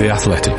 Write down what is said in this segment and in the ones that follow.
The Athletic.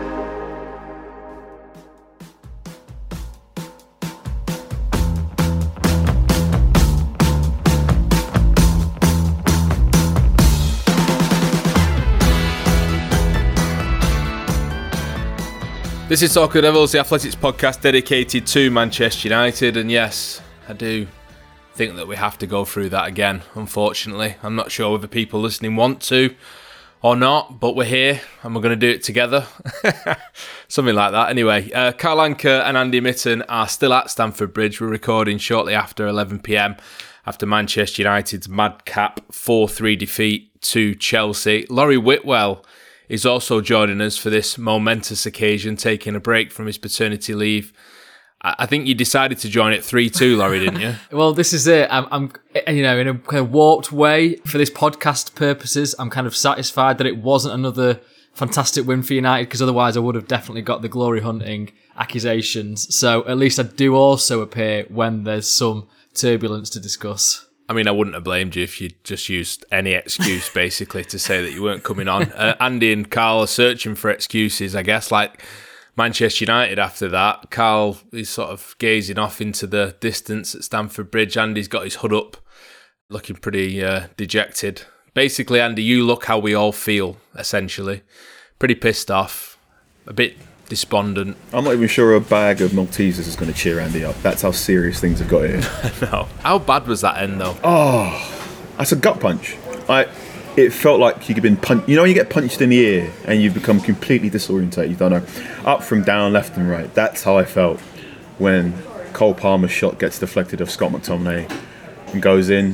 This is Talk of the Devils, the Athletics podcast dedicated to Manchester United, and yes, I do think that we have to go through that again, unfortunately. I'm not sure whether people listening want to or not, but we're here and we're going to do it together. Something like that. Anyway, Carl Anker and Andy Mitten are still at Stamford Bridge. We're recording shortly after 11pm after Manchester United's madcap 4-3 defeat to Chelsea. Laurie Whitwell is also joining us for this momentous occasion, taking a break from his paternity leave. I think you decided to join it 3-2, Laurie, didn't you? Well, this is it. I'm in a kind of warped way for this podcast purposes. I'm kind of satisfied that it wasn't another fantastic win for United, because otherwise I would have definitely got the glory hunting accusations. So at least I do also appear when there's some turbulence to discuss. I mean, I wouldn't have blamed you if you just used any excuse, basically, to say that you weren't coming on. Andy and Carl are searching for excuses, I guess, like Manchester United after that. Carl is sort of gazing off into the distance at Stamford Bridge. Andy's got his hood up, looking pretty dejected. Basically, Andy, you look how we all feel, essentially. Pretty pissed off, a bit despondent. I'm not even sure a bag of Maltesers is going to cheer Andy up. That's how serious things have got here. No. How bad was that end, though? Oh, that's a gut punch. It felt like you'd been punched. You know when you get punched in the ear and you've become completely disorientated? You don't know. Up from down, left and right. That's how I felt when Cole Palmer's shot gets deflected off Scott McTominay and goes in.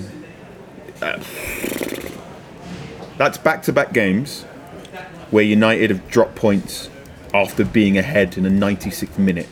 That's back-to-back games where United have dropped points after being ahead in the 96th minute.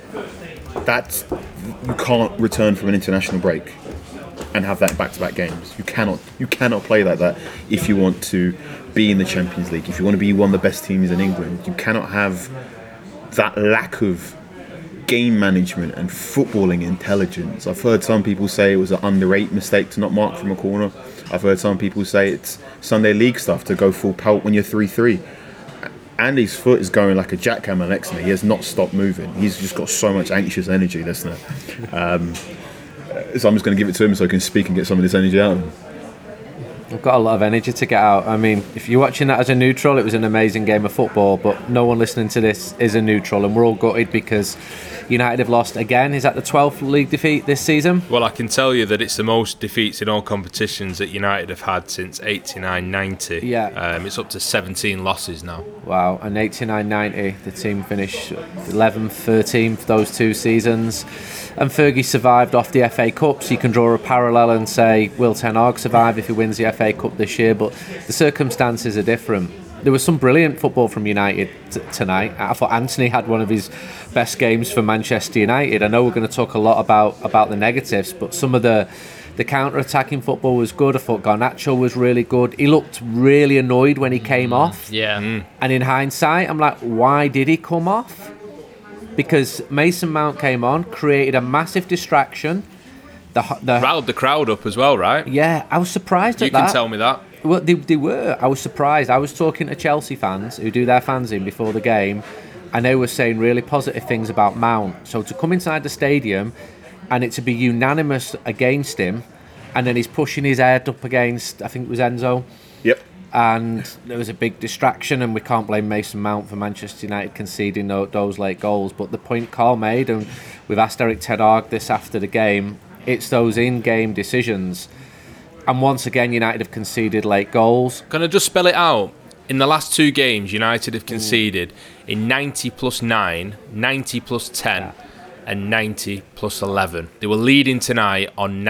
You can't return from an international break and have that back-to-back games. You cannot play like that if you want to be in the Champions League, if you want to be one of the best teams in England. You cannot have that lack of game management and footballing intelligence. I've heard some people say it was an under 8 mistake to not mark from a corner. I've heard some people say it's Sunday League stuff to go full pelt when you're 3-3. Andy's foot is going like a jackhammer next to me. He has not stopped moving. He's just got so much anxious energy, listener. So I'm just going to give it to him so he can speak and get some of this energy out of him. I've got a lot of energy to get out. I mean, if you're watching that as a neutral, it was an amazing game of football, but no one listening to this is a neutral, and we're all gutted because United have lost again. Is that the 12th league defeat this season? Well, I can tell you that it's the most defeats in all competitions that United have had since 89-90. Yeah. It's up to 17 losses now. Wow, and 89-90, the team finished 11th, 13th those two seasons. And Fergie survived off the FA Cup, so you can draw a parallel and say, will Ten Hag survive if he wins the FA Cup this year? But the circumstances are different. There was some brilliant football from United tonight. I thought Anthony had one of his best games for Manchester United. I know we're going to talk a lot about the negatives, but some of the counter-attacking football was good. I thought Garnacho was really good. He looked really annoyed when he came off. Yeah. And in hindsight, I'm like, why did he come off? Because Mason Mount came on, created a massive distraction. Riled the crowd up as well, right? Yeah, I was surprised at that. You can tell me that. Well, they were. I was surprised. I was talking to Chelsea fans who do their fans in before the game, and they were saying really positive things about Mount. So to come inside the stadium and it to be unanimous against him, and then he's pushing his head up against, I think it was Enzo. Yep. And there was a big distraction, and we can't blame Mason Mount for Manchester United conceding those late goals. But the point Carl made, and we've asked Erik ten Hag this after the game, it's those in-game decisions. And once again, United have conceded late goals. Can I just spell it out? In the last two games, United have conceded in 90 plus 9, 90 plus 10, and 90 plus 11. They were leading tonight on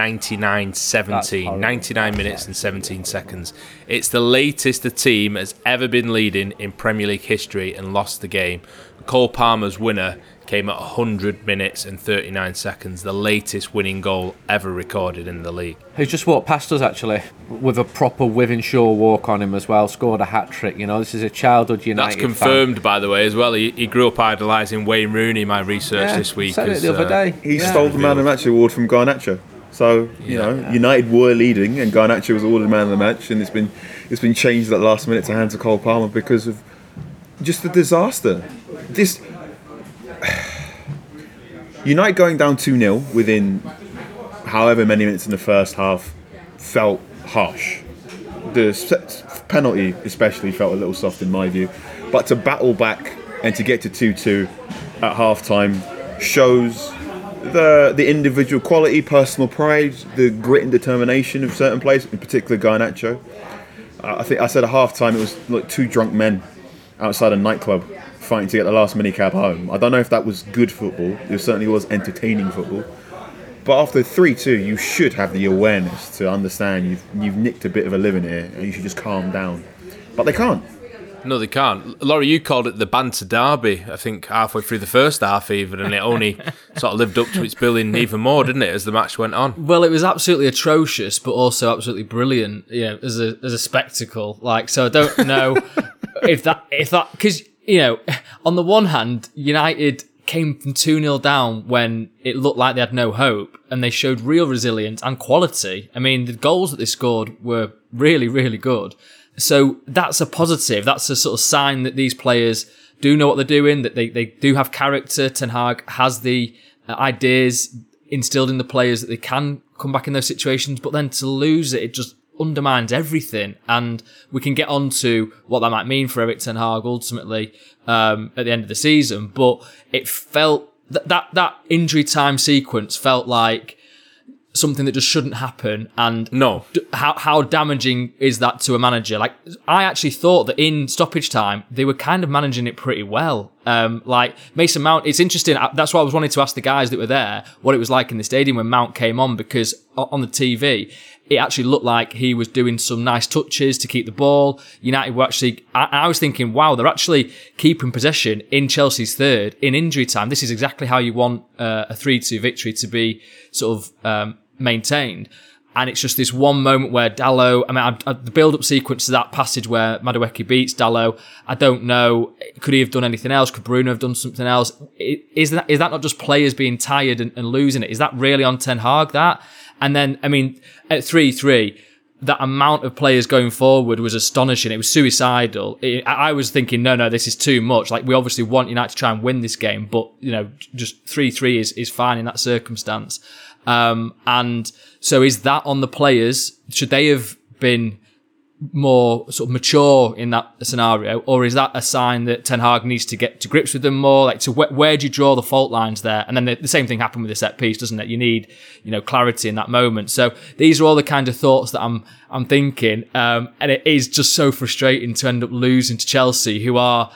99-17, 99 minutes and 17 seconds. It's the latest the team has ever been leading in Premier League history and lost the game. Cole Palmer's winner came at 100 minutes and 39 seconds, the latest winning goal ever recorded in the league. Who's just walked past us, actually, with a proper Wivenshaw walk on him as well, scored a hat-trick. You know, this is a childhood United That's confirmed, fan. By the way, as well. He grew up idolising Wayne Rooney, my research this week. Said it the other day. He stole the Man of the Match award from Garnacho. So, United were leading and Garnacho was awarded Man of the Match, and it's been changed at the last minute to hand to Cole Palmer because of just a disaster. This United going down 2-0 within however many minutes in the first half felt harsh. The penalty especially felt a little soft in my view. But to battle back and to get to 2-2 at half-time shows the individual quality, personal pride, the grit and determination of certain players, in particular Garnacho. I think I said at half-time it was like two drunk men outside a nightclub fighting to get the last minicab home. I don't know if that was good football. It certainly was entertaining football. But after 3-2, you should have the awareness to understand you've nicked a bit of a living here and you should just calm down. But they can't. No, they can't. Laurie, you called it the banter derby, I think, halfway through the first half even, and it only sort of lived up to its billing even more, didn't it, as the match went on? Well, it was absolutely atrocious, but also absolutely brilliant, as a spectacle. Like, so I don't know if that, because, on the one hand, United came from 2-0 down when it looked like they had no hope, and they showed real resilience and quality. I mean, the goals that they scored were really, really good. So that's a positive. That's a sort of sign that these players do know what they're doing, that they do have character. Ten Hag has the ideas instilled in the players that they can come back in those situations, but then to lose it just undermines everything. And we can get on to what that might mean for Erik Ten Hag ultimately at the end of the season. But it felt that injury time sequence felt like something that just shouldn't happen, and no, how damaging is that to a manager? Like, I actually thought that in stoppage time they were kind of managing it pretty well. Like Mason Mount, it's interesting. That's why I was wanting to ask the guys that were there what it was like in the stadium when Mount came on, because on the TV it actually looked like he was doing some nice touches to keep the ball. United were actually, I was thinking, wow, they're actually keeping possession in Chelsea's third in injury time. This is exactly how you want a 3-2 victory to be sort of maintained. And it's just this one moment where Dalot, the build-up sequence to that passage where Madueke beats Dalot, I don't know, could he have done anything else? Could Bruno have done something else? Is that not just players being tired and losing it? Is that really on Ten Hag, that? And then, at 3-3, that amount of players going forward was astonishing. It was suicidal. I was thinking, no, this is too much. Like, we obviously want United to try and win this game, but, just 3-3 is fine in that circumstance. And so is that on the players? Should they have been more sort of mature in that scenario? Or is that a sign that Ten Hag needs to get to grips with them more? Like, to where do you draw the fault lines there? And then the same thing happened with the set piece, doesn't it? You need, clarity in that moment. So these are all the kind of thoughts that I'm thinking. And it is just so frustrating to end up losing to Chelsea, who are,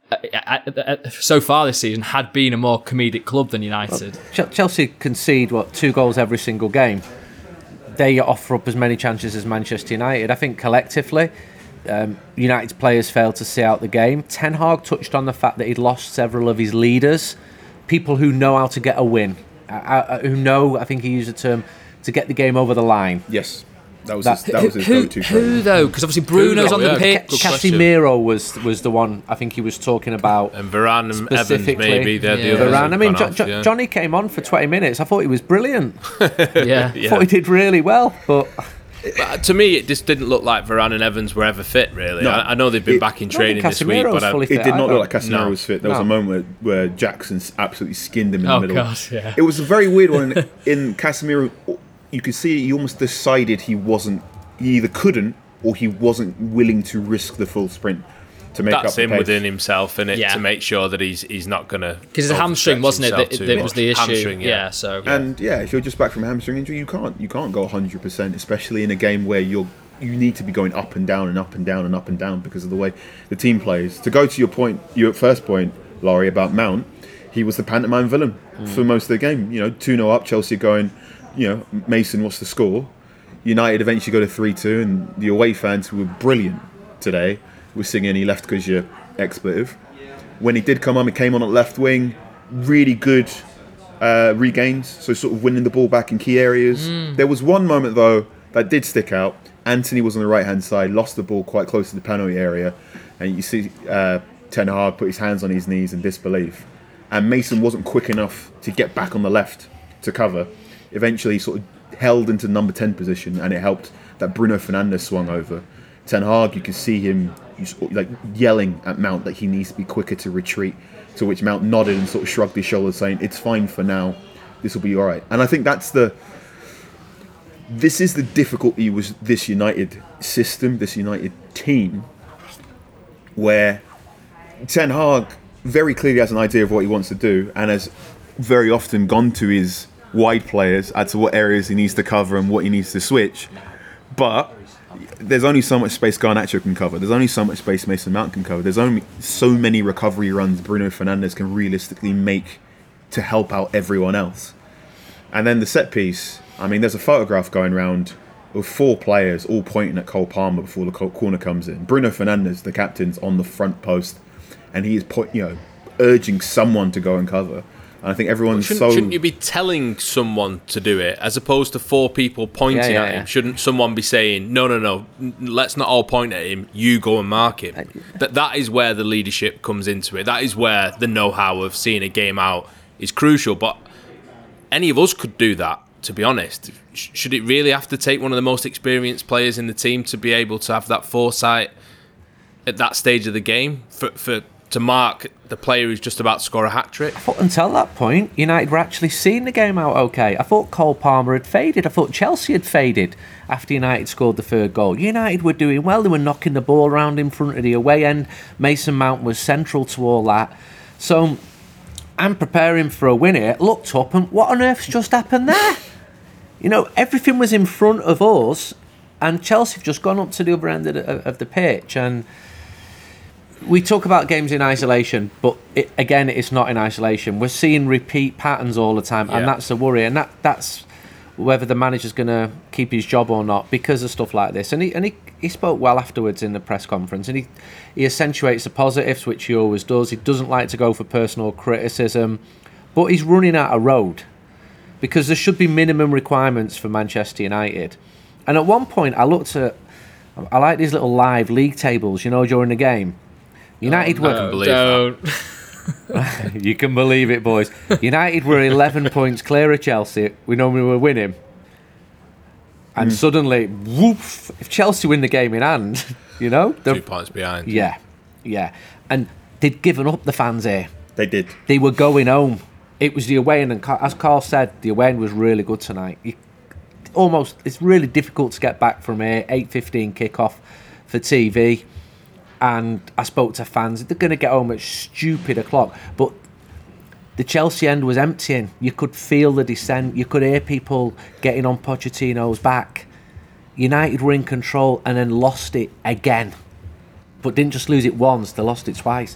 so far this season, had been a more comedic club than United. Well, Chelsea concede 2 goals every single game. They offer up as many chances as Manchester United. I think collectively, United's players failed to see out the game. Ten Hag touched on the fact that he'd lost several of his leaders, people who know how to get a win, who know, I think he used the term, to get the game over the line. Yes. That was his go-to. Who though? Because obviously Bruno's on the pitch. Casemiro was the one I think he was talking about. And Varane and Evans maybe. They're the others. Varane. Johnny came on for 20 minutes. I thought he was brilliant. Yeah. I thought he did really well, but to me, it just didn't look like Varane and Evans were ever fit, really. No, I know they've been back in training this week, but it did not look like Casemiro was fit. There was a moment where Jackson absolutely skinned him in the middle. Gosh, yeah. It was a very weird one. In Casemiro, you could see he almost decided he either couldn't or he wasn't willing to risk the full sprint to make up the pace. That's him within himself, innit, to make sure that he's not going to... Because it's a hamstring, wasn't it, that was the issue? Hamstring, yeah. And if you're just back from a hamstring injury, you can't go 100%, especially in a game where you need to be going up and down and up and down and up and down because of the way the team plays. To go to your first point, Laurie, about Mount, he was the pantomime villain for most of the game. 2-0 up, Chelsea going... Mason, what's the score? United eventually go to 3-2, and the away fans, who were brilliant today, were singing "He left because you're expletive." When he did come on, he came on at left wing, really good regains, so sort of winning the ball back in key areas. There was one moment though that did stick out. Anthony was on the right hand side, lost the ball quite close to the penalty area, and you see Ten Hag put his hands on his knees in disbelief, and Mason wasn't quick enough to get back on the left to cover. Eventually sort of held into number 10 position, and it helped that Bruno Fernandes swung over. Ten Hag, you could see him like yelling at Mount that he needs to be quicker to retreat. To which Mount nodded and sort of shrugged his shoulders, saying, "It's fine for now. This will be all right." And I think this is the difficulty with this United system, this United team, where Ten Hag very clearly has an idea of what he wants to do and has very often gone to his wide players as to what areas he needs to cover and what he needs to switch. But there's only so much space Garnacho can cover. There's only so much space Mason Mount can cover. There's only so many recovery runs Bruno Fernandes can realistically make to help out everyone else. And then the set piece, I mean, there's a photograph going around of 4 players all pointing at Cole Palmer before the corner comes in. Bruno Fernandes, the captain's on the front post, and he is urging someone to go and cover. And I think everyone's shouldn't you be telling someone to do it as opposed to 4 people pointing at him? Shouldn't someone be saying, no, let's not all point at him, you go and mark him? That is where the leadership comes into it. That is where the know-how of seeing a game out is crucial. But any of us could do that, to be honest. Should it really have to take one of the most experienced players in the team to be able to have that foresight at that stage of the game to mark the player who's just about to score a hat-trick? I thought until that point, United were actually seeing the game out okay. I thought Cole Palmer had faded. I thought Chelsea had faded after United scored the 3rd goal. United were doing well. They were knocking the ball around in front of the away end. Mason Mount was central to all that. So I'm preparing for a win here. Looked up and what on earth's just happened there? Everything was in front of us and Chelsea have just gone up to the other end of the pitch. And we talk about games in isolation, but it's not in isolation. We're seeing repeat patterns all the time, and that's the worry. And that's whether the manager's going to keep his job or not because of stuff like this. And he spoke well afterwards in the press conference, and he accentuates the positives, which he always does. He doesn't like to go for personal criticism, but he's running out of road because there should be minimum requirements for Manchester United. And at one point, I like these little live league tables, during the game. United were. You can believe it, boys. United were 11 points clear of Chelsea. We normally were winning. And suddenly, woof, if Chelsea win the game in hand, 2 points behind. Yeah. And they'd given up, the fans here. They did. They were going home. It was the away end, and as Carl said, the away end was really good tonight. It's really difficult to get back from here. 8:15 kickoff for TV. And I spoke to fans. They're going to get home at stupid o'clock. But the Chelsea end was emptying. You could feel the descent. You could hear people getting on Pochettino's back. United were in control and then lost it again. But didn't just lose it once. They lost it twice.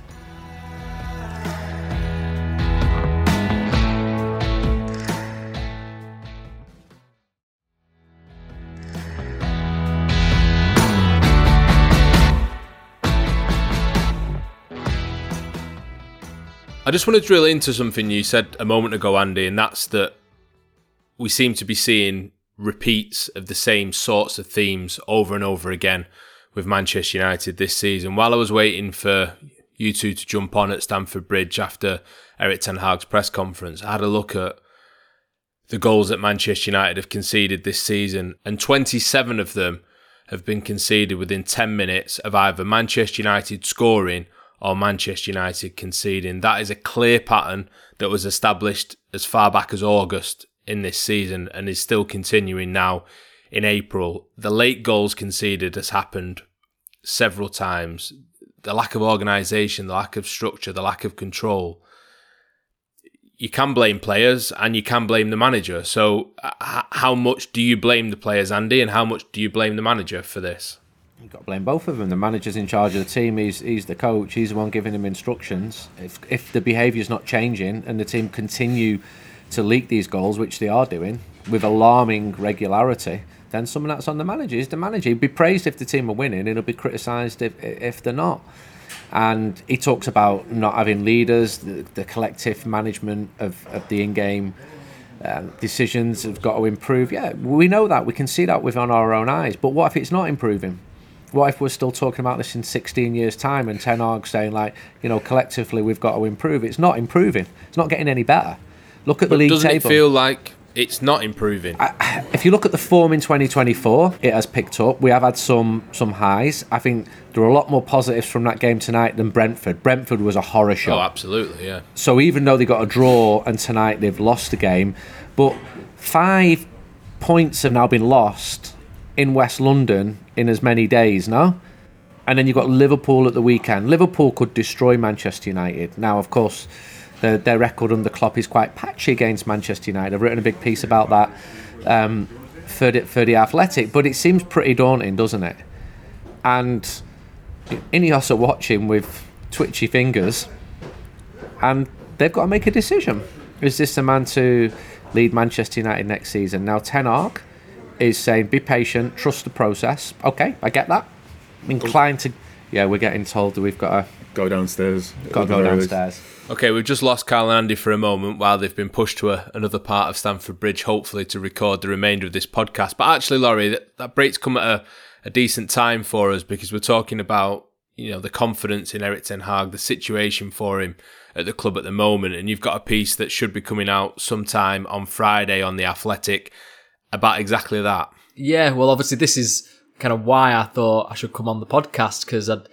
I just want to drill into something you said a moment ago, Andy, and that's that we seem to be seeing repeats of the same sorts of themes over and over again with Manchester United this season. While I was waiting for you two to jump on at Stamford Bridge after Erik ten Hag's press conference, I had a look at the goals that Manchester United have conceded this season, and 27 of them have been conceded within 10 minutes of either Manchester United scoring or Manchester United conceding. That is a clear pattern that was established as far back as August in this season and is still continuing now in April. The late goals conceded has happened several times. The lack of organisation, the lack of structure, the lack of control. You can blame players and you can blame the manager. So how much do you blame the players, Andy, and how much do you blame the manager for this? You've got to blame both of them. The manager's in charge of the team. He's the coach. He's the one giving them instructions. If the behaviour's not changing and the team continue to leak these goals, which they are doing, with alarming regularity, then someone that's on the manager is the manager. He'd be praised if the team are winning. He'll be criticised if they're not. And he talks about not having leaders, the collective management of the in-game decisions have got to improve. Yeah, we know that. We can see that with our own eyes. But what if it's not improving? What if we're still talking about this in 16 years' time and Ten Hag saying, collectively we've got to improve? It's not improving. It's not getting any better. Look at the league table. Doesn't it feel like it's not improving. If you look at the form in 2024, it has picked up. We have had some highs. I think there are a lot more positives from that game tonight than Brentford. Brentford was a horror show. Oh, absolutely, yeah. So even though they got a draw and tonight they've lost the game, but 5 points have now been lost in West London in as many days, no? And then you've got Liverpool at the weekend. Liverpool could destroy Manchester United. Now, of course, their record under Klopp is quite patchy against Manchester United. I've written a big piece about that for the Athletic, but it seems pretty daunting, doesn't it? And Ineos are watching with twitchy fingers, and they've got to make a decision. Is this the man to lead Manchester United next season? Now, Ten Hag is saying, be patient, trust the process. Okay, I get that. Inclined to... Yeah, we're getting told that we've got to... Go downstairs. Got to go downstairs. Okay, we've just lost Carl and Andy for a moment while they've been pushed to another part of Stamford Bridge, hopefully to record the remainder of this podcast. But actually, Laurie, that break's come at a decent time for us, because we're talking about, you know, the confidence in Erik ten Hag, the situation for him at the club at the moment, and you've got a piece that should be coming out sometime on Friday on The Athletic about exactly that. Yeah, well, obviously this is kind of why I thought I should come on the podcast, because I'd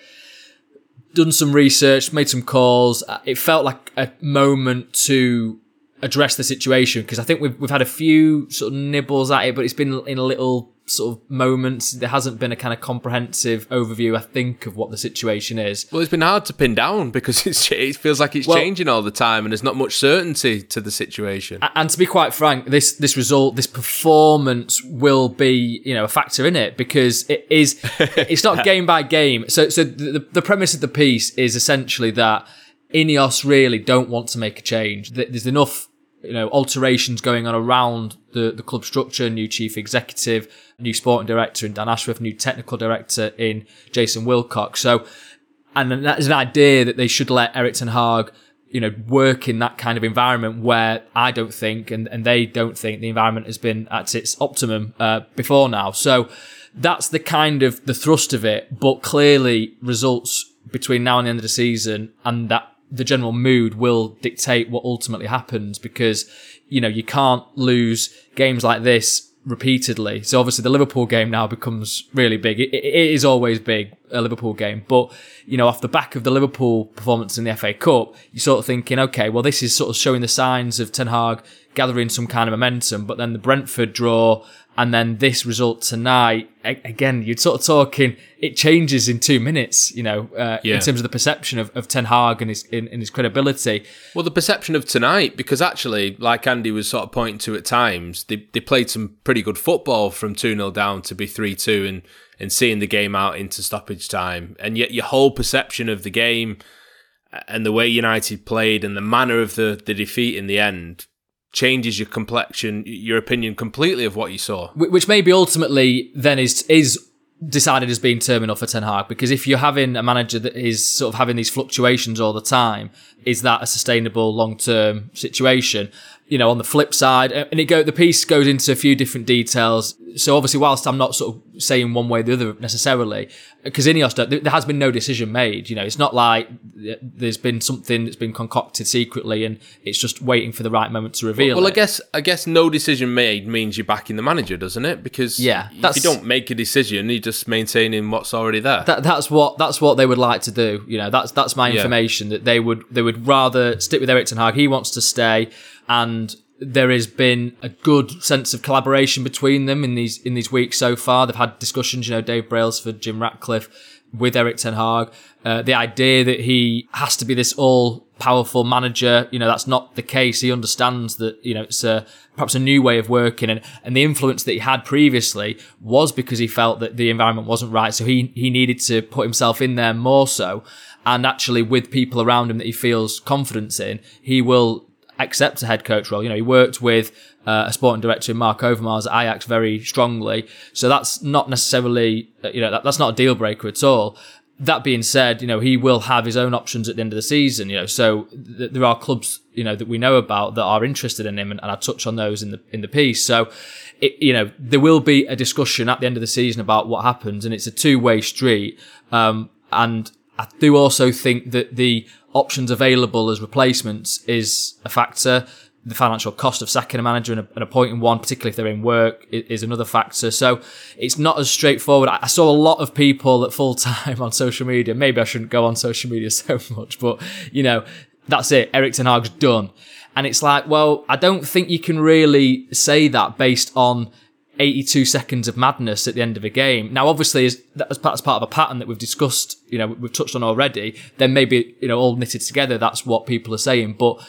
done some research, made some calls. It felt like a moment to address the situation, because I think we've had a few sort of nibbles at it, but it's been in a little sort of moments. There hasn't been a kind of comprehensive overview, I think, of what the situation is. Well, it's been hard to pin down because it feels like it's changing all the time, and there's not much certainty to the situation. And to be quite frank, this result, this performance will be, you know, a factor in it, because it's not game by game. So the premise of the piece is essentially that Ineos really don't want to make a change. There's enough, you know, alterations going on around the club structure, new chief executive, new sporting director in Dan Ashworth, new technical director in Jason Wilcock. So, and then that is an idea that they should let Erik ten Hag, you know, work in that kind of environment where I don't think, and they don't think the environment has been at its optimum before now. So that's the kind of the thrust of it, but clearly results between now and the end of the season, and that the general mood will dictate what ultimately happens, because, you know, you can't lose games like this repeatedly. So obviously the Liverpool game now becomes really big. It is always big, a Liverpool game. But, you know, off the back of the Liverpool performance in the FA Cup, you're sort of thinking, okay, well, this is sort of showing the signs of Ten Hag gathering some kind of momentum. But then the Brentford draw, and then this result tonight, again, you're sort of talking, it changes in 2 minutes, you know, in terms of the perception of Ten Hag and his credibility. Well, the perception of tonight, because actually, like Andy was sort of pointing to at times, they played some pretty good football from 2-0 down to be 3-2 and seeing the game out into stoppage time. And yet your whole perception of the game and the way United played and the manner of the defeat in the end changes your complexion, your opinion completely of what you saw. Which maybe ultimately then is decided as being terminal for Ten Hag, because if you're having a manager that is sort of having these fluctuations all the time, is that a sustainable long-term situation? You know, on the flip side, and the piece goes into a few different details. So obviously, whilst I'm not sort of saying one way or the other necessarily, because Ineos, there has been no decision made. You know, it's not like there's been something that's been concocted secretly and it's just waiting for the right moment to reveal. Well, I guess no decision made means you're backing the manager, doesn't it? Because if you don't make a decision, you're just maintaining what's already there. That's what they would like to do. You know, that's my information, that they would rather stick with Erik ten Hag. He wants to stay. And there has been a good sense of collaboration between them in these weeks so far. They've had discussions, you know, Dave Brailsford, Jim Ratcliffe, with Erik ten Hag. The idea that he has to be this all-powerful manager, you know, that's not the case. He understands that, you know, it's perhaps a new way of working, and the influence that he had previously was because he felt that the environment wasn't right. So he needed to put himself in there more so, and actually with people around him that he feels confidence in, he will accept a head coach role. You know, he worked with a sporting director in Mark Overmars at Ajax very strongly. So that's not necessarily, you know, that's not a deal breaker at all. That being said, you know, he will have his own options at the end of the season, you know, so there are clubs, you know, that we know about that are interested in him, and I touch on those in the piece. So, you know, there will be a discussion at the end of the season about what happens, and it's a two-way street. And I do also think that the options available as replacements is a factor. the financial cost of sacking a manager and appointing one, particularly if they're in work, is another factor. So it's not as straightforward. I saw a lot of people at full time on social media. Maybe I shouldn't go on social media so much, but that's it. Erik ten Hag's done. And it's like, well, I don't think you can really say that based on 82 seconds of madness at the end of a game. Now, obviously, as part of a pattern that we've discussed, we've touched on already, then maybe, all knitted together, that's what people are saying. But,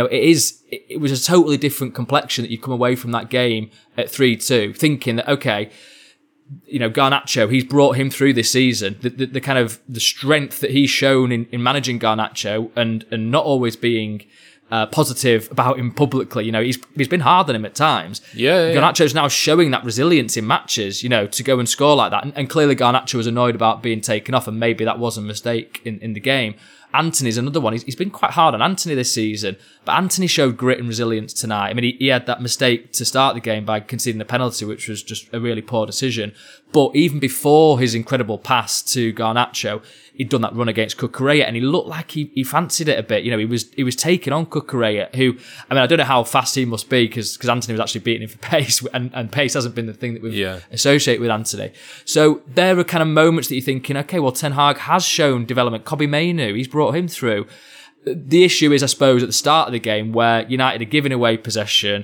it was a totally different complexion that you come away from that game at 3-2, thinking that, okay, Garnacho, he's brought him through this season. The kind of the strength that he's shown in managing Garnacho and not always being positive about him publicly. He's been hard on him at times. Yeah. Garnacho's now showing that resilience in matches, to go and score like that. And clearly Garnacho was annoyed about being taken off, and maybe that was a mistake in the game. Anthony's another one. He's been quite hard on Anthony this season, but Anthony showed grit and resilience tonight. I mean, he had that mistake to start the game by conceding the penalty, which was just a really poor decision. But even before his incredible pass to Garnacho, he'd done that run against Cucurella, and he looked like he fancied it a bit. He was taking on Cucurella, who, I mean, I don't know how fast he must be because Anthony was actually beating him for pace, and pace hasn't been the thing that we've associated with Anthony. So there are kind of moments that you're thinking, okay, well, Ten Hag has shown development. Kobbie Mainoo, he's brought him through. The issue is, I suppose, at the start of the game where United are giving away possession.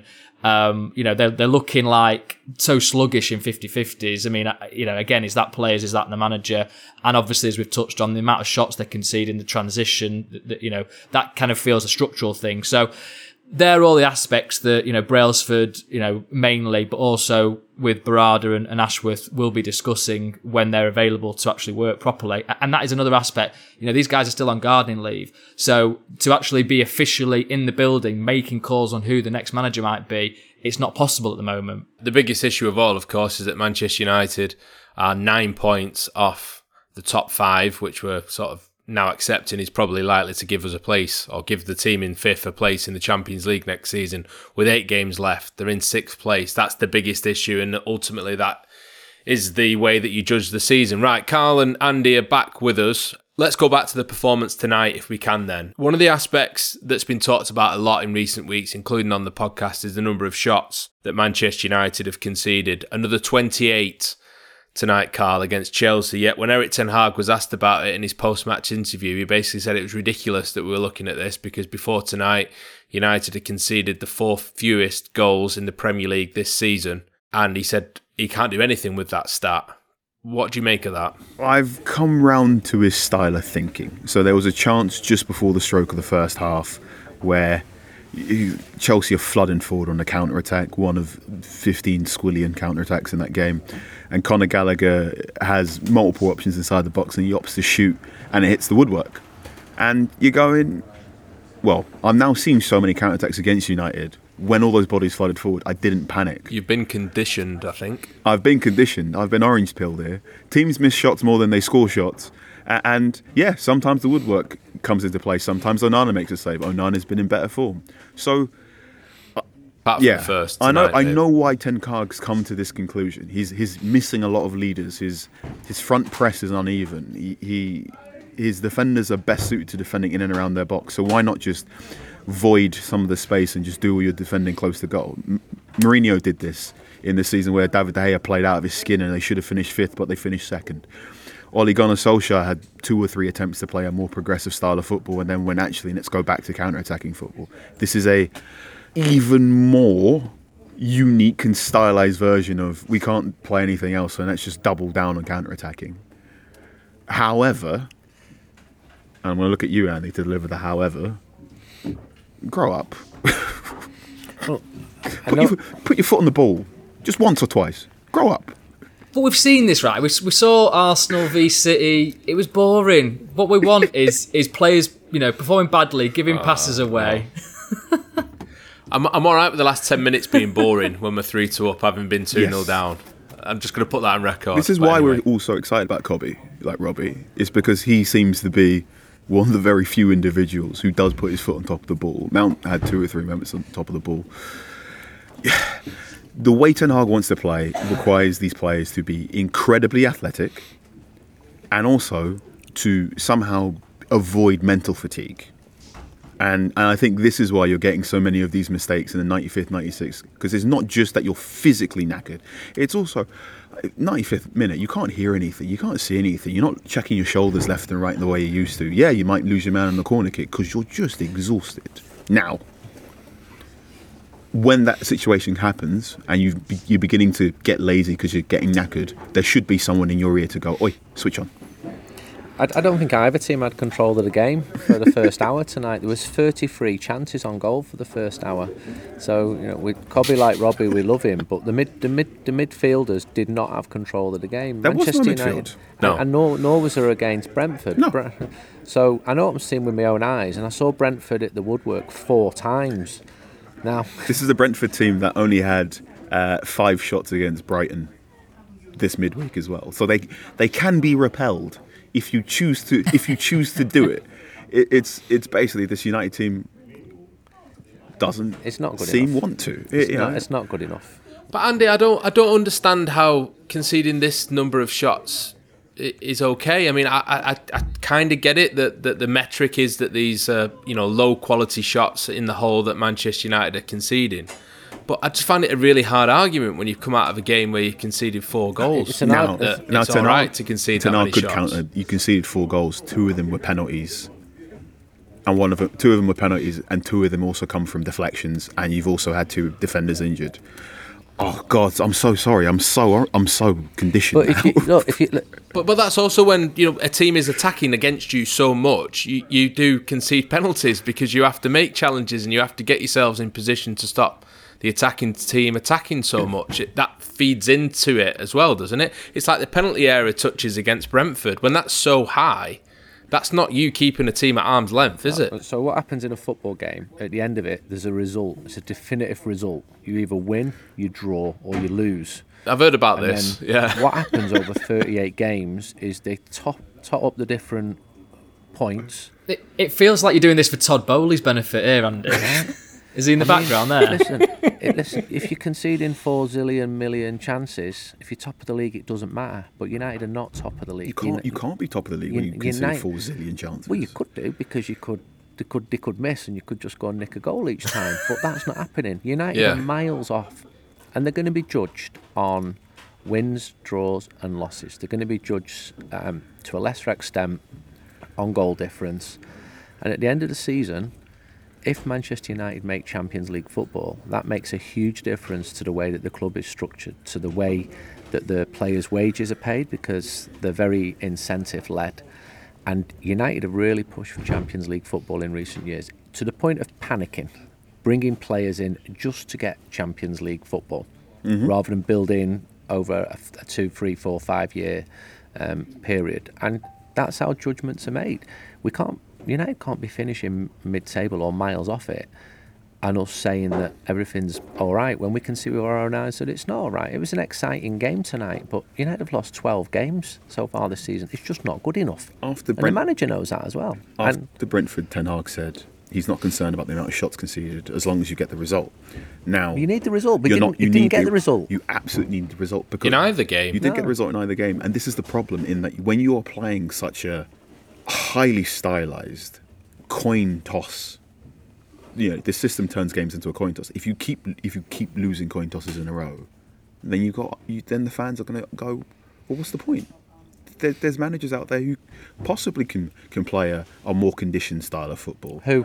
They're looking like so sluggish in 50-50s. I mean, again, is that players? Is that the manager? And obviously, as we've touched on, the amount of shots they concede in the transition, that kind of feels a structural thing. So they're all the aspects that, Brailsford, mainly, but also with Barada and Ashworth will be discussing when they're available to actually work properly. And that is another aspect. These guys are still on gardening leave. So to actually be officially in the building, making calls on who the next manager might be, it's not possible at the moment. The biggest issue of all, of course, is that Manchester United are 9 points off the top 5, which we're sort of now accepting is probably likely to give us a place, or give the team in 5th a place in the Champions League next season. With 8 games left, they're in 6th place. That's the biggest issue, and ultimately that is the way that you judge the season. Right, Carl and Andy are back with us. Let's go back to the performance tonight if we can then. One of the aspects that's been talked about a lot in recent weeks, including on the podcast, is the number of shots that Manchester United have conceded. Another 28 tonight, Carl, against Chelsea. Yet when Erik ten Hag was asked about it in his post-match interview, he basically said it was ridiculous that we were looking at this because before tonight, United had conceded the 4th fewest goals in the Premier League this season. And he said he can't do anything with that stat. What do you make of that? I've come round to his style of thinking. So there was a chance just before the stroke of the first half where Chelsea are flooding forward on the counter-attack, one of 15 squillion counter-attacks in that game. And Conor Gallagher has multiple options inside the box and he opts to shoot and it hits the woodwork. And you're going, well, I'm now seeing so many counter-attacks against United. When all those bodies flooded forward, I didn't panic. You've been conditioned, I think. I've been conditioned. I've been orange-pilled here. Teams miss shots more than they score shots. And yeah, sometimes the woodwork comes into play. Sometimes Onana makes a save. Onana's been in better form. So, the first tonight, I know why Ten Hag's come to this conclusion. He's missing a lot of leaders. His front press is uneven. His defenders are best suited to defending in and around their box. So why not just void some of the space and just do all your defending close to goal? Mourinho did this in the season where David De Gea played out of his skin and they should have finished 5th, but they finished 2nd. Ole Gunnar Solskjaer had 2 or 3 attempts to play a more progressive style of football and then went, actually, let's go back to counter-attacking football. This is a even more unique and stylized version of we can't play anything else, so let's just double down on counter-attacking. However, and I'm going to look at you, Andy, to deliver the however, grow up. Put your foot on the ball just once or twice. Grow up. But we've seen this, right? We saw Arsenal v City. It was boring. What we want is players, performing badly, giving passes away. I'm all right with the last 10 minutes being boring when we're 3-2 up, having been 2-0 down. I'm just going to put that on record. This is why we're all so excited about Kobbie, like Robbie. It's because he seems to be one of the very few individuals who does put his foot on top of the ball. Mount had 2 or 3 moments on top of the ball. Yeah. The way Ten Hag wants to play requires these players to be incredibly athletic and also to somehow avoid mental fatigue. And I think this is why you're getting so many of these mistakes in the 95th, 96th, because it's not just that you're physically knackered. It's also 95th minute, you can't hear anything, you can't see anything, you're not checking your shoulders left and right in the way you used to. Yeah, you might lose your man on the corner kick because you're just exhausted. Now, when that situation happens and you're beginning to get lazy because you're getting knackered, there should be someone in your ear to go, oi, switch on. I don't think either team had control of the game for the first hour tonight. There was 33 chances on goal for the first hour. So, with Cobby like Robbie, we love him, but the midfielders did not have control of the game. There Manchester was no United, midfield. No. And nor was there against Brentford. No. So I know what I'm seeing with my own eyes, and I saw Brentford at the woodwork 4 times. Now, this is a Brentford team that only had 5 shots against Brighton this midweek as well. So they can be repelled. If you choose to do it, it's basically this United team doesn't want to. It's not good enough. But Andy, I don't understand how conceding this number of shots is okay. I mean, I kind of get it that the metric is that these low quality shots in the hole that Manchester United are conceding. But I just find it a really hard argument when you come out of a game where you conceded 4 goals. It's all right to concede that many shots. Counter. You conceded 4 goals. 2 of them were penalties, and 2 of them were penalties, and 2 of them also come from deflections. And you've also had 2 defenders injured. Oh God, I'm so sorry. I'm so conditioned. But that's also when a team is attacking against you so much, you do concede penalties because you have to make challenges and you have to get yourselves in position to stop the attacking team attacking so much. That feeds into it as well, doesn't it? It's like the penalty area touches against Brentford. When that's so high, that's not you keeping a team at arm's length, is it? So what happens in a football game, at the end of it, there's a result. It's a definitive result. You either win, you draw, or you lose. I've heard about this, yeah. What happens over 38 games is they top up the different points. It feels like you're doing this for Todd Bowley's benefit here, Andy. Is he in the background there? Listen, if you're conceding 4 zillion million chances, if you're top of the league, it doesn't matter. But United are not top of the league. You can't be top of the league when you concede 4 zillion chances. Well, you could do, because they could miss and you could just go and nick a goal each time. But that's not happening. United are miles off, and they're going to be judged on wins, draws, and losses. They're going to be judged to a lesser extent on goal difference. And at the end of the season, if Manchester United make Champions League football, that makes a huge difference to the way that the club is structured, to the way that the players' wages are paid, because they're very incentive-led. And United have really pushed for Champions League football in recent years, to the point of panicking, bringing players in just to get Champions League football, rather than building over a 2, 3, 4, 5 year period. And that's how judgments are made. United can't be finishing mid-table or miles off it and us saying that everything's all right when we can see with our own eyes that it's not all right. It was an exciting game tonight, but United have lost 12 games so far this season. It's just not good enough. And the manager knows that as well. After Brentford, Ten Hag said he's not concerned about the amount of shots conceded as long as you get the result. Now, you need the result, but you didn't get the result. You absolutely need the result. Because in either game. You didn't get the result in either game. And this is the problem, in that when you are playing such a highly stylized coin toss, the system turns games into a coin toss. If you keep losing coin tosses in a row, then then the fans are going to go, well, what's the point? There's managers out there who possibly can play a more conditioned style of football. Who?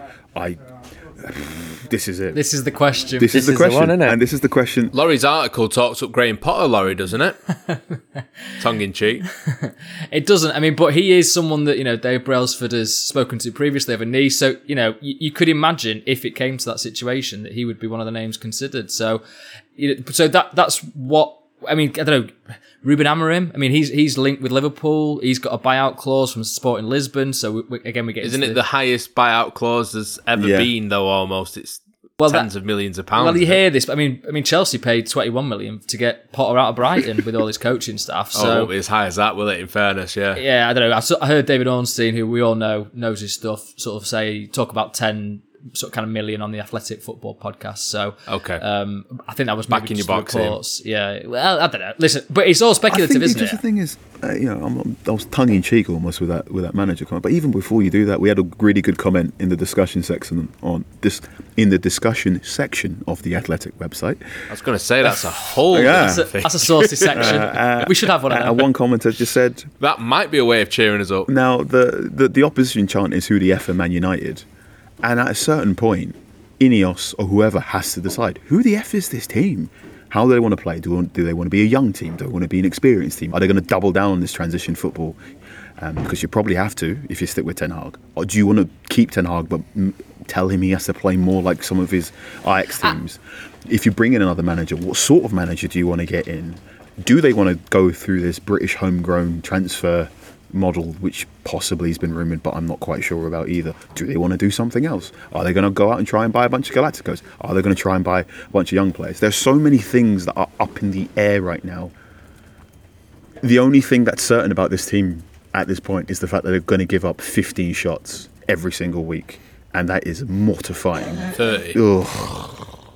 This is it. This is the question. This is the question, one, isn't it? and this is the question. Laurie's article talks up Graham Potter, Laurie, doesn't it? Tongue in cheek. It doesn't. I mean, but he is someone that Dave Brailsford has spoken to previously of a knee. So you could imagine if it came to that situation that he would be one of the names considered. So, that's what. I mean, I don't know, Ruben Amorim. I mean, he's linked with Liverpool. He's got a buyout clause from Sporting Lisbon. So we get. Isn't it the highest buyout clause there's ever been? Though almost it's tens of millions of pounds. Well, you hear this, but I mean, Chelsea paid 21 million to get Potter out of Brighton with all his coaching staff. So it won't be as high as that, will it? In fairness, yeah. I don't know. I heard David Ornstein, who we all know knows his stuff, sort of talk about 10 sort of kind of million on the Athletic Football podcast. So Okay. I think that was Back maybe in your just the box here. reports. Yeah, well, I don't know. Listen, but it's all speculative, isn't just it? the thing is, I was tongue in cheek almost with that manager comment. But even before you do that, we had a really good comment in the discussion section of the Athletic website. I was going to say that's a whole Yeah. thing. That's a saucy section. We should have one of them. And one commenter just said, That might be a way of cheering us up. now the opposition chant is who the F are Man United, and at a certain point, Ineos or whoever has to decide who the F is this team. How do they want to play? Do they want to be a young team? Do they want to be an experienced team? Are they going to double down on this transition football? Because you probably have to if you stick with Ten Hag. Or do you want to keep Ten Hag but tell him he has to play more like some of his Ajax teams? If you bring in another manager, what sort of manager do you want to get in? Do they want to go through this British homegrown transfer model, which possibly has been rumoured, but I'm not quite sure about either? Do they want to do something else? Are they going to go out and try and buy a bunch of Galacticos? Are they going to try and buy a bunch of young players? There's so many things that are up in the air right now. The only thing that's certain about this team at this point is the fact that they're going to give up 15 shots every single week, and that is mortifying. 30. Ugh.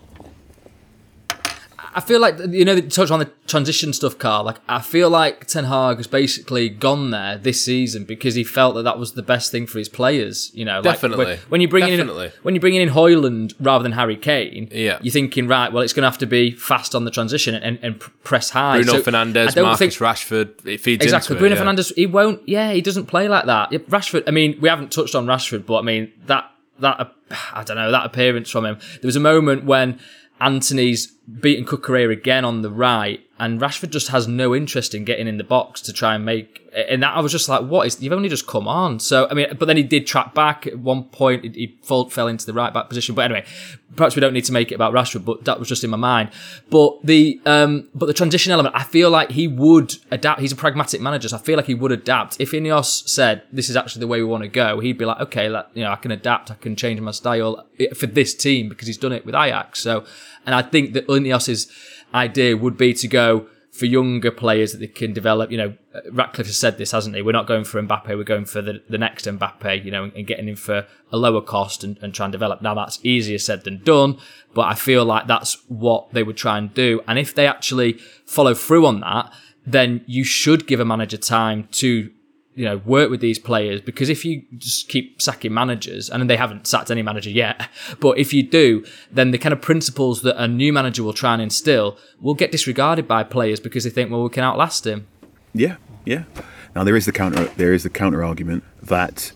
I feel like, touch on the transition stuff, Carl. Like, I feel like Ten Hag has basically gone there this season because he felt that was the best thing for his players. Definitely. Like when you're bringing in Højlund rather than Harry Kane, Yeah. you're thinking, right, well, it's going to have to be fast on the transition and press high. Bruno So Fernandes, I don't Marcus think- Rashford, it feeds Exactly, into it. Bruno Fernandes, he won't. Yeah, he doesn't play like that. Yeah, Rashford. I mean, we haven't touched on Rashford, but I mean that I don't know, that appearance from him. There was a moment when Anthony's beating Cucurella again on the right, and Rashford just has no interest in getting in the box to try and make. And that I was just like, you've only just come on. So I mean, but then he did track back at one point. He fell into the right back position. But anyway, perhaps we don't need to make it about Rashford. But that was just in my mind. But the transition element, I feel like he would adapt. He's a pragmatic manager, so I feel like he would adapt. If Ineos said this is actually the way we want to go, he'd be like, okay, I can adapt. I can change my style for this team because he's done it with Ajax. So, and I think that Ineos's idea would be to go for younger players that they can develop. Ratcliffe has said this, hasn't he? We're not going for Mbappe, we're going for the next Mbappe, and getting him for a lower cost and try and develop. Now, that's easier said than done, but I feel like that's what they would try and do. And if they actually follow through on that, then you should give a manager time to work with these players, because if you just keep sacking managers, and they haven't sacked any manager yet, but if you do, then the kind of principles that a new manager will try and instill will get disregarded by players because they think, well, we can outlast him. Yeah. Now there is the counter argument that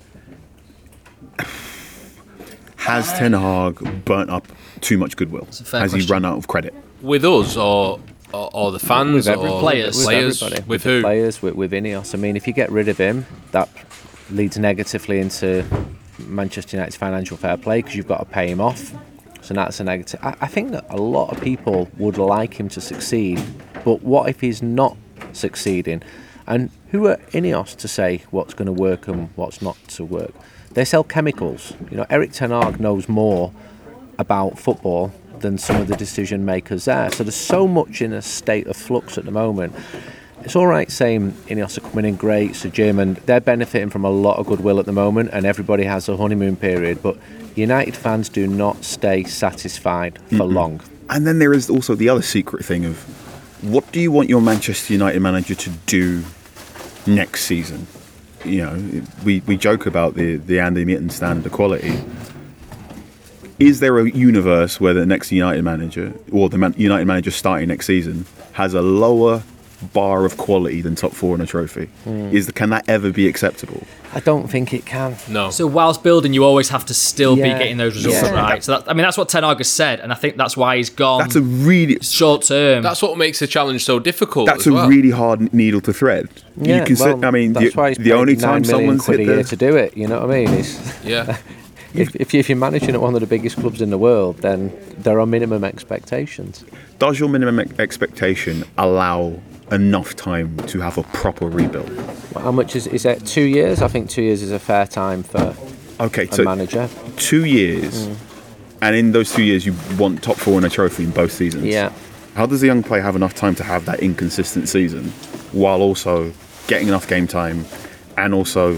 has Ten Hag burnt up too much goodwill? a fair Has he question. run out of credit? With us or the fans With or players. with players? everybody, With the who? players, with Ineos. I mean, if you get rid of him, that leads negatively into Manchester United's financial fair play because you've got to pay him off. So that's a negative. I think that a lot of people would like him to succeed, but what if he's not succeeding? And who are Ineos to say what's going to work and what's not to work? They sell chemicals. Eric Ten Hag knows more about football than some of the decision makers there. So there's so much in a state of flux at the moment. It's all right saying Ineos are coming in great, so German, they're benefiting from a lot of goodwill at the moment, and everybody has a honeymoon period, but United fans do not stay satisfied for long. And then there is also the other secret thing of, what do you want your Manchester United manager to do next season? We joke about the Andy Mitten standard of quality. Is there a universe where the next United manager, or the United manager starting next season, has a lower bar of quality than top four in a trophy? Can that ever be acceptable? I don't think it can. No. So whilst building, you always have to still be Yeah. getting those results Yeah. right. So that's what Ten Hag has said, and I think that's why he's gone That's a really short term. That's what makes the challenge so difficult. that's as a well. really hard needle to thread. Yeah, You can well, that's why he's the only paid time $9 million someone's quid hit a year the to do it, you know what I mean? Yeah. If you're managing at one of the biggest clubs in the world, then there are minimum expectations. Does your minimum expectation allow enough time to have a proper rebuild? How much is that? 2 years? I think 2 years is a fair time for Okay, a so manager. 2 years, and in those 2 years you want top four in a trophy in both seasons. Yeah. How does a young player have enough time to have that inconsistent season while also getting enough game time and also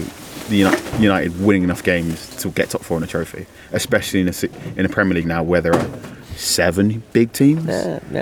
the United winning enough games to get top 4 in a trophy, especially in a Premier League now where there are 7 big teams. Yeah.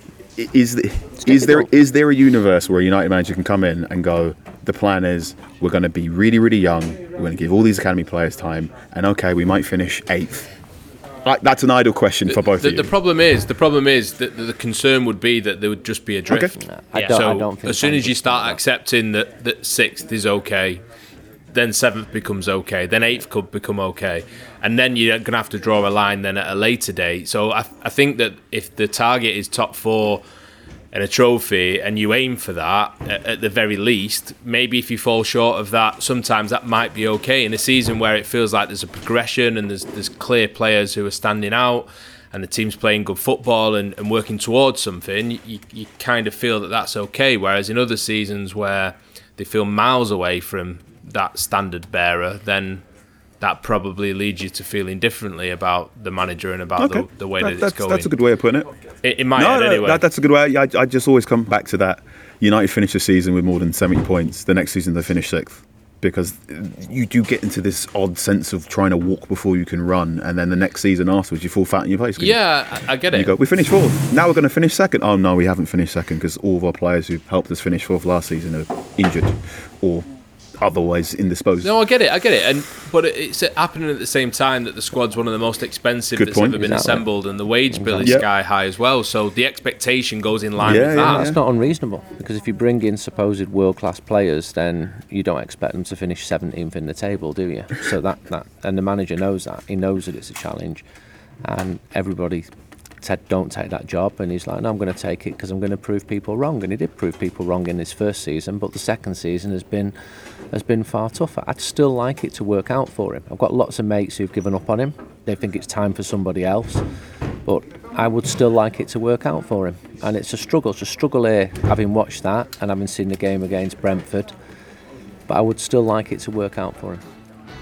Is there a universe where a United manager can come in and go, the plan is we're going to be really, really young, we're going to give all these academy players time, and okay, we might finish 8th. Like, that's an idle question for both of you. The problem is that the concern would be that there would just be a drift. Okay. I don't think as soon as you start accepting that 6th is okay, then 7th becomes okay, then 8th could become okay, and then you're going to have to draw a line then at a later date. So I think that if the target is top 4 and a trophy and you aim for that at the very least, maybe if you fall short of that, sometimes that might be okay. In a season where it feels like there's a progression and there's clear players who are standing out and the team's playing good football and working towards something, you kind of feel that that's okay. Whereas in other seasons where they feel miles away from that standard bearer, then that probably leads you to feeling differently about the manager and about the way that it's going. That's a good way of putting it. In my head, anyway. That's a good way. I just always come back to that. United finish the season with more than 70 points. The next season they finish 6th. Because you do get into this odd sense of trying to walk before you can run, and then the next season afterwards you fall flat in your place. Yeah, I get it. You go, we finished 4th. Now we're going to finish 2nd. Oh no, we haven't finished 2nd because all of our players who helped us finish 4th last season are injured or otherwise indisposed. No, I get it. But it's happening at the same time that the squad's one of the most expensive that's ever been assembled, and the wage bill is sky high as well. So the expectation goes in line with that. That's not unreasonable, because if you bring in supposed world-class players, then you don't expect them to finish 17th in the table, do you? So that and the manager knows that. He knows that it's a challenge, and everybody said don't take that job, and he's like, no, I'm going to take it because I'm going to prove people wrong. And he did prove people wrong in his first season, but the second season has been far tougher. I'd still like it to work out for him. I've got lots of mates who've given up on him. They think it's time for somebody else, but I would still like it to work out for him. And it's a struggle here, having watched that and having seen the game against Brentford, but I would still like it to work out for him.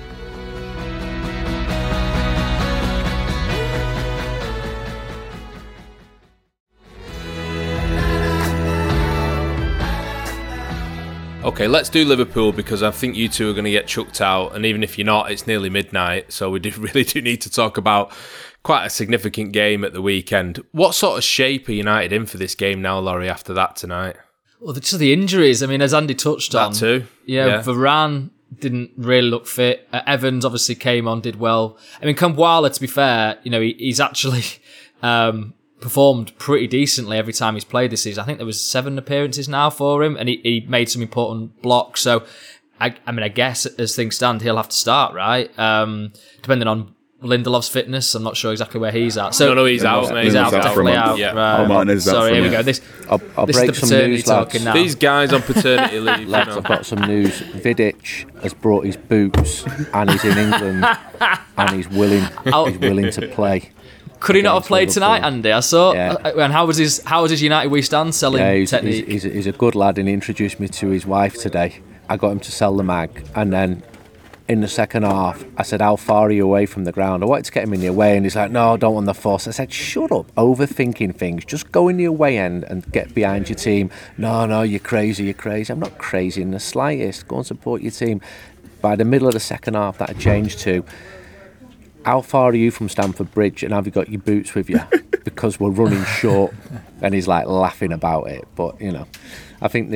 Okay, let's do Liverpool, because I think you two are going to get chucked out, and even if you're not, it's nearly midnight, so we really do need to talk about quite a significant game at the weekend. What sort of shape are United in for this game now, Laurie, after that tonight? Well, just the injuries. I mean, as Andy touched on. That too. Yeah, Varane didn't really look fit. Evans obviously came on, did well. I mean, Kambwala, to be fair, he's actually performed pretty decently every time he's played this season. I think there was 7 appearances now for him, and he made some important blocks. So, I guess as things stand, he'll have to start, right? Depending on Lindelof's fitness, I'm not sure exactly where he's at. So no, he's out, mate. He's out, definitely out. Yeah. Right. Sorry, here we go. I'll break some news, lads. Now. These guys on paternity leave. Lads, I've got some news. Vidic has brought his boots, and he's in England, and he's willing to play. Could he not have played tonight, Andy? I saw. Yeah. And how was his United We Stand selling technique? He's a good lad, and he introduced me to his wife today. I got him to sell the mag, and then in the second half, I said, how far are you away from the ground? I wanted to get him in the away, and he's like, no, I don't want the fuss. I said, shut up, overthinking things. Just go in the away end and get behind your team. No, you're crazy. I'm not crazy in the slightest. Go and support your team. By the middle of the second half, that had changed to, how far are you from Stamford Bridge, and have you got your boots with you? Because we're running short. And he's like laughing about it. But, I think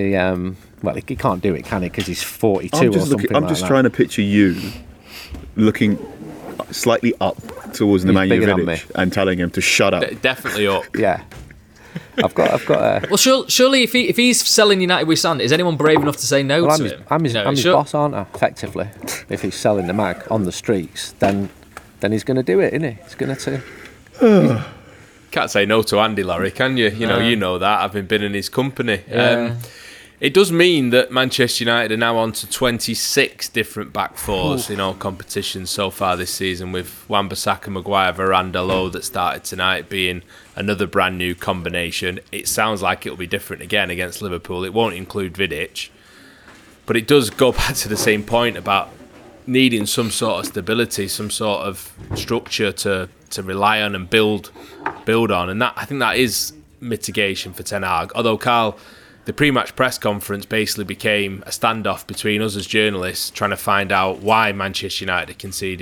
he can't do it, can he? Because he's 42 or something. I'm just trying to picture you looking slightly up towards Nemanja Vidic and telling him to shut up. Definitely up. Yeah. I've got a... Well, surely if he's selling United We Stand, is anyone brave enough to say no to him? I'm his boss, aren't I? Effectively. If he's selling the mag on the streets, then he's going to do it, isn't he? He's going to... Can't say no to Andy, Larry, can you? You know that, having been in his company. Yeah. It does mean that Manchester United are now on to 26 different back fours in all competitions so far this season, with Wan-Bissaka, Maguire, Varane, Dalot that started tonight being another brand new combination. It sounds like it'll be different again against Liverpool. It won't include Vidic. But it does go back to the same point about needing some sort of stability, some sort of structure to rely on and build on, and that I think that is mitigation for Ten Hag. Although Carl, the pre-match press conference basically became a standoff between us as journalists trying to find out why Manchester United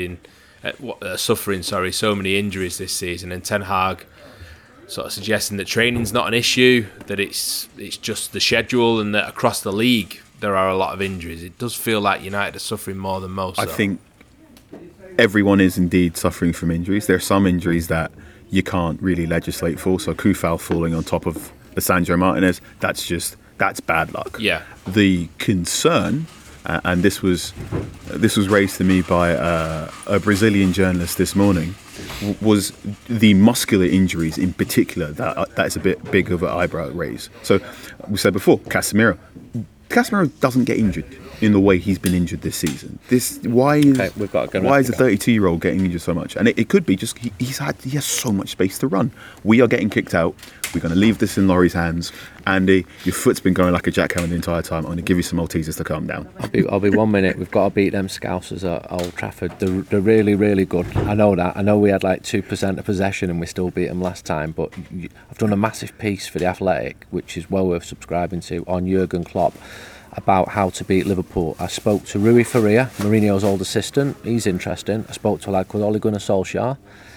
are suffering so many injuries this season, and Ten Hag sort of suggesting that training's not an issue, that it's just the schedule, and that across the league there are a lot of injuries. It does feel like United are suffering more than most. I think everyone is indeed suffering from injuries. There are some injuries that you can't really legislate for. So Kufal falling on top of Lisandro Martinez, that's bad luck. Yeah. The concern, and this was raised to me by a Brazilian journalist this morning, was the muscular injuries in particular. That's a bit big of an eyebrow raise. So we said before, Casemiro doesn't get injured in the way he's been injured this season. Why is a 32-year-old getting injured so much? And it could be just he has so much space to run. We are getting kicked out. We're going to leave this in Laurie's hands. Andy, your foot's been going like a jackhammer the entire time. I'm going to give you some Maltesers to calm down. I'll be 1 minute. We've got to beat them Scousers at Old Trafford. They're really, really good. I know that. I know we had like 2% of possession and we still beat them last time. But I've done a massive piece for The Athletic, which is well worth subscribing to, on Jurgen Klopp, about how to beat Liverpool. I spoke to Rui Faria, Mourinho's old assistant. He's interesting. I spoke to a lad called Ole Gunnar Solskjaer,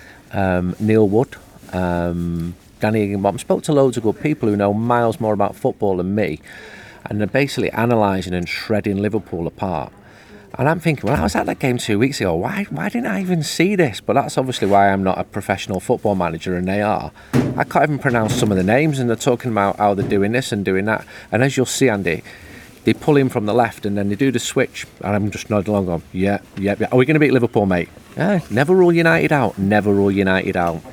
Neil Wood, Danny Higginbotham. Spoke to loads of good people who know miles more about football than me, and they're basically analysing and shredding Liverpool apart. And I'm thinking, well, I was at that game 2 weeks ago. Why didn't I even see this? But that's obviously why I'm not a professional football manager, and they are. I can't even pronounce some of the names, and they're talking about how they're doing this and doing that. And as you'll see, Andy, they pull in from the left and then they do the switch, and I'm just nodding along going, yeah. Are we going to beat Liverpool, mate? Yeah, never rule United out. Never rule United out.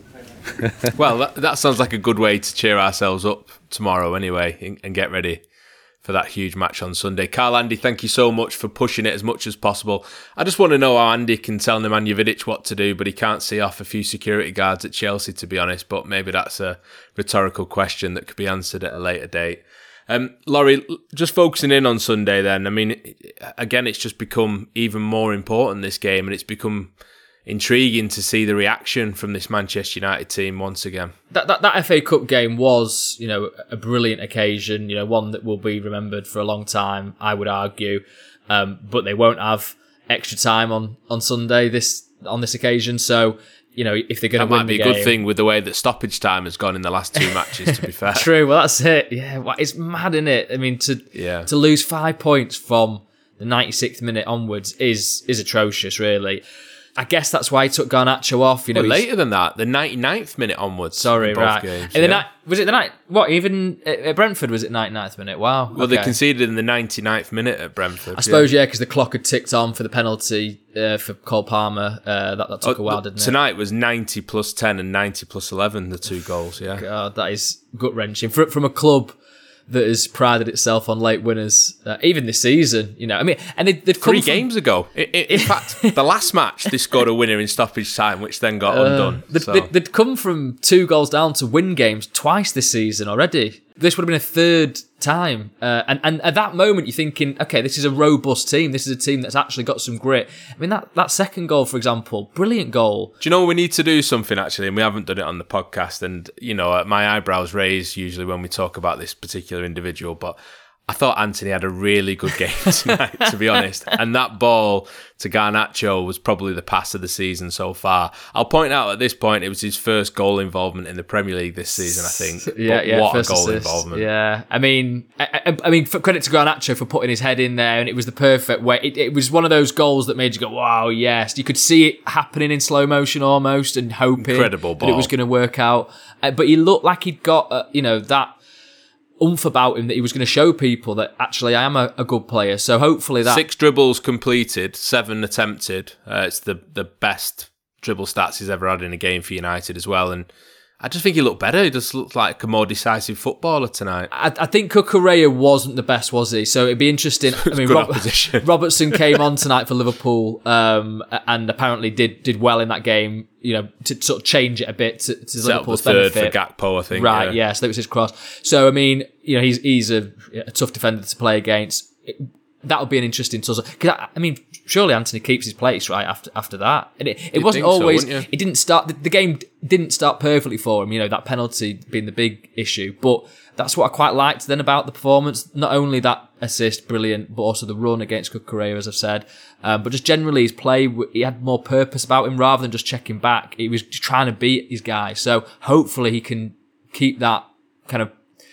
Well, that sounds like a good way to cheer ourselves up tomorrow anyway, and get ready for that huge match on Sunday. Carl, Andy, thank you so much for pushing it as much as possible. I just want to know how Andy can tell Nemanja Vidic what to do, but he can't see off a few security guards at Chelsea, to be honest, but maybe that's a rhetorical question that could be answered at a later date. Laurie, just focusing in on Sunday then, I mean, again, it's just become even more important, this game, and it's become intriguing to see the reaction from this Manchester United team once again. That FA Cup game was, a brilliant occasion, one that will be remembered for a long time, I would argue, but they won't have extra time on Sunday on this occasion, so if they're going to win the game... That might be a good thing with the way that stoppage time has gone in the last two matches, to be fair. True, well, that's it. Yeah, it's mad, isn't it? I mean, to lose 5 points from the 96th minute onwards is atrocious, really. I guess that's why he took Garnacho off. Later than that, the 99th minute onwards. Sorry, right. Games, was it the night? What, even at Brentford was it 99th minute? Wow. Well, They conceded in the 99th minute at Brentford. I suppose, because the clock had ticked on for the penalty for Cole Palmer. That took a while, didn't it? Tonight was 90 plus 10 and 90 plus 11, the two goals, yeah. God, that is gut-wrenching. From a club that has prided itself on late winners, even this season, I mean, and they'd come 3 games ago. In fact, the last match, they scored a winner in stoppage time, which then got undone. They'd come from 2 goals down to win games twice this season already. This would have been a third time. And at that moment, you're thinking, okay, this is a robust team. This is a team that's actually got some grit. I mean, that second goal, for example, brilliant goal. Do you know we need to do something, actually, and we haven't done it on the podcast, and, my eyebrows raise usually when we talk about this particular individual, but I thought Anthony had a really good game tonight, to be honest. And that ball to Garnacho was probably the pass of the season so far. I'll point out at this point, it was his first goal involvement in the Premier League this season, I think. Yeah, what first a goal assist. Involvement. Yeah, I mean, for credit to Garnacho for putting his head in there, and it was the perfect way. It was one of those goals that made you go, wow, yes. You could see it happening in slow motion almost, and hoping Incredible ball. that it was going to work out. But he looked like he'd got, that oomph about him, that he was going to show people that actually I am a good player. So hopefully that 6 dribbles completed, 7 attempted. It's the best dribble stats he's ever had in a game for United as well. And I just think he looked better. He just looked like a more decisive footballer tonight. I think Cucurella wasn't the best, was he? So it'd be interesting. I mean, Robertson came on tonight for Liverpool, and apparently did well in that game. To sort of change it a bit to Liverpool's benefit. Third for Gakpo, I think. Right, yeah. So that was his cross. So I mean, he's a tough defender to play against. that'll be an interesting tussle. Because I mean, surely Anthony keeps his place right after that, and it wasn't always. So, it didn't start. The game didn't start perfectly for him. You know, that penalty being the big issue, but that's what I quite liked then about the performance. Not only that assist, brilliant, but also the run against Cucurella, as I've said. But just generally his play, he had more purpose about him rather than just checking back. He was trying to beat his guy. So hopefully he can keep that kind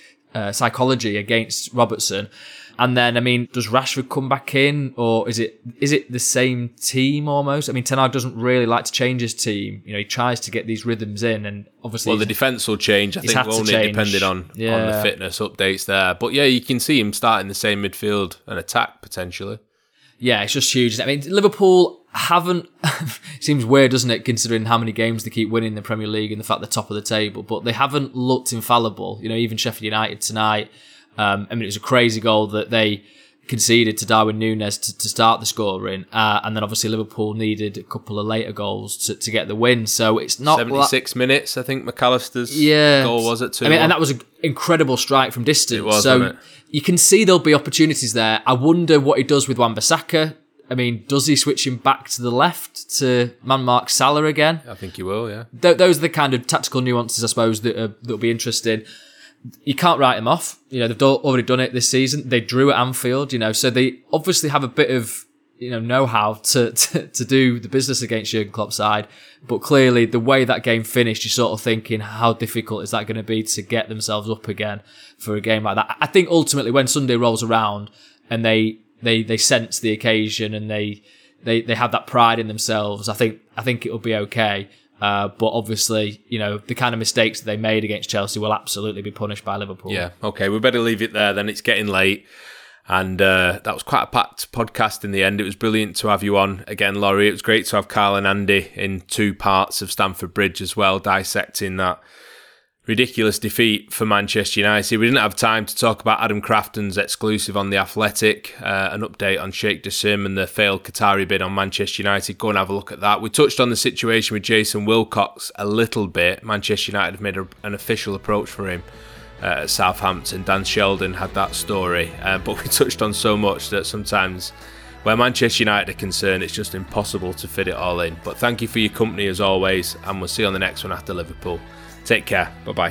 of psychology against Robertson. And then, I mean, does Rashford come back in, or is it the same team almost? I mean, Ten Hag doesn't really like to change his team. You know, he tries to get these rhythms in, and obviously, well, the defence will change. I think only depending on the fitness updates there. But yeah, you can see him starting the same midfield and attack potentially. Yeah, it's just huge. I mean, Liverpool haven't. Seems weird, doesn't it, considering how many games they keep winning in the Premier League and the fact they're top of the table, but they haven't looked infallible. You know, even Sheffield United tonight. I mean, it was a crazy goal that they conceded to Darwin Núñez to start the scoring, and then obviously Liverpool needed a couple of later goals to get the win. So it's not 76 minutes. I think McAllister's goal was at 2-1. I mean, and that was an incredible strike from distance. It was, so wasn't it? You can see there'll be opportunities there. I wonder what he does with Wan-Bissaka. I mean, does he switch him back to the left to man-mark Salah again? I think he will. Yeah. Those are the kind of tactical nuances, I suppose, that'll be interesting. You can't write them off. You know, they've already done it this season. They drew at Anfield, you know, so they obviously have a bit of, you know-how to do the business against Jurgen Klopp's side. But clearly, the way that game finished, you're sort of thinking, how difficult is that going to be to get themselves up again for a game like that? I think ultimately, when Sunday rolls around and they sense the occasion and they have that pride in themselves, I think it'll be okay. But obviously, you know, the kind of mistakes that they made against Chelsea will absolutely be punished by Liverpool. Yeah, okay, we better leave it there then. It's getting late. And that was quite a packed podcast in the end. It was brilliant to have you on again, Laurie. It was great to have Carl and Andy in 2 parts of Stamford Bridge as well, dissecting that ridiculous defeat for Manchester United. We didn't have time to talk about Adam Crafton's exclusive on The Athletic, an update on Sheikh Jassim and the failed Qatari bid on Manchester United. Go and have a look at that. We touched on the situation with Jason Wilcox a little bit. Manchester United have made an official approach for him at Southampton. Dan Sheldon had that story, but we touched on so much that sometimes where Manchester United are concerned, it's just impossible to fit it all in. But thank you for your company as always, and we'll see you on the next one after Liverpool. Take care. Bye-bye.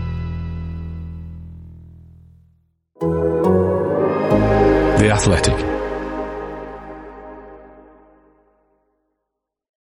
The Athletic.